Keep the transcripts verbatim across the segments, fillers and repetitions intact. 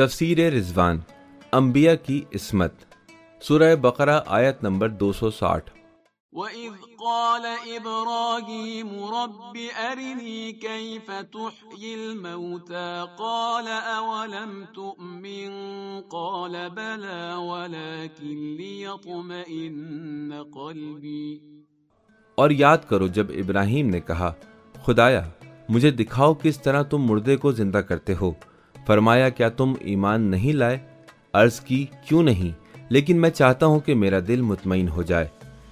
تفسیر رضوان، انبیاء کی عصمت، سورہ بقرہ آیت نمبر دو سو ساٹھ۔ وَإِذْ قَالَ إِبْرَاهِيمُ رَبِّ أَرِنِي كَيْفَ تُحْيِي الْمَوْتَى قَالَ أَوَلَمْ تُؤْمِنْ قَالَ بَلَى وَلَكِنْ لِيَطْمَئِنَّ قَلْبِي۔ اور یاد کرو جب ابراہیم نے کہا، خدایا مجھے دکھاؤ کس طرح تم مردے کو زندہ کرتے ہو۔ فرمایا، کیا تم ایمان نہیں لائے؟ عرض کی، کیوں نہیں، لیکن میں چاہتا ہوں کہ میرا دل مطمئن ہو جائے۔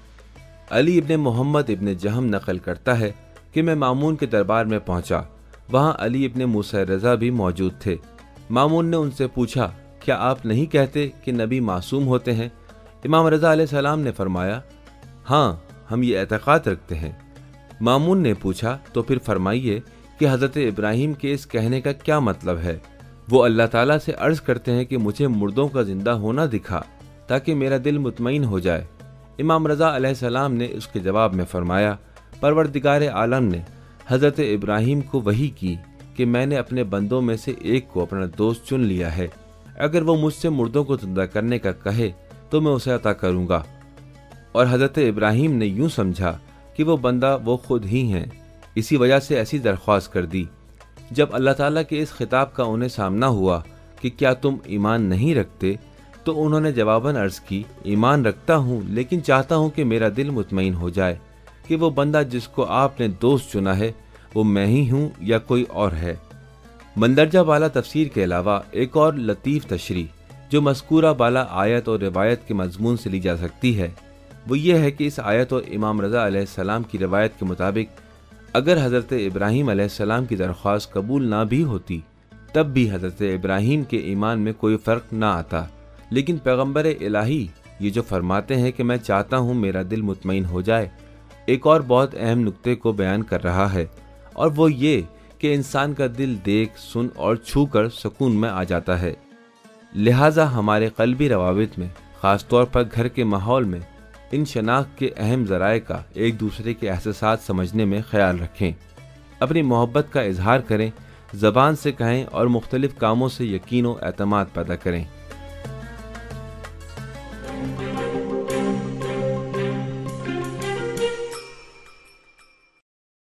علی ابن محمد ابن جہم نقل کرتا ہے کہ میں مامون کے دربار میں پہنچا، وہاں علی ابن موسیٰ رضا بھی موجود تھے۔ مامون نے ان سے پوچھا، کیا آپ نہیں کہتے کہ نبی معصوم ہوتے ہیں؟ امام رضا علیہ السلام نے فرمایا، ہاں ہم یہ اعتقاد رکھتے ہیں۔ مامون نے پوچھا، تو پھر فرمائیے کہ حضرت ابراہیم کے اس کہنے کا کیا مطلب ہے؟ وہ اللہ تعالیٰ سے عرض کرتے ہیں کہ مجھے مردوں کا زندہ ہونا دکھا تاکہ میرا دل مطمئن ہو جائے۔ امام رضا علیہ السلام نے اس کے جواب میں فرمایا، پروردگار عالم نے حضرت ابراہیم کو وحی کی کہ میں نے اپنے بندوں میں سے ایک کو اپنا دوست چن لیا ہے، اگر وہ مجھ سے مردوں کو زندہ کرنے کا کہے تو میں اسے عطا کروں گا۔ اور حضرت ابراہیم نے یوں سمجھا کہ وہ بندہ وہ خود ہی ہیں، اسی وجہ سے ایسی درخواست کر دی۔ جب اللہ تعالیٰ کے اس خطاب کا انہیں سامنا ہوا کہ کیا تم ایمان نہیں رکھتے، تو انہوں نے جواباً عرض کی، ایمان رکھتا ہوں لیکن چاہتا ہوں کہ میرا دل مطمئن ہو جائے کہ وہ بندہ جس کو آپ نے دوست چنا ہے وہ میں ہی ہوں یا کوئی اور ہے۔ مندرجہ بالا تفسیر کے علاوہ ایک اور لطیف تشریح جو مذکورہ بالا آیت اور روایت کے مضمون سے لی جا سکتی ہے وہ یہ ہے کہ اس آیت اور امام رضا علیہ السلام کی روایت کے مطابق اگر حضرت ابراہیم علیہ السلام کی درخواست قبول نہ بھی ہوتی تب بھی حضرت ابراہیم کے ایمان میں کوئی فرق نہ آتا، لیکن پیغمبر الہی یہ جو فرماتے ہیں کہ میں چاہتا ہوں میرا دل مطمئن ہو جائے، ایک اور بہت اہم نقطے کو بیان کر رہا ہے، اور وہ یہ کہ انسان کا دل دیکھ، سن اور چھو کر سکون میں آ جاتا ہے۔ لہٰذا ہمارے قلبی روابط میں، خاص طور پر گھر کے ماحول میں، ان شناخت کے اہم ذرائع کا ایک دوسرے کے احساسات سمجھنے میں خیال رکھیں، اپنی محبت کا اظہار کریں، زبان سے کہیں اور مختلف کاموں سے یقین و اعتماد پیدا کریں۔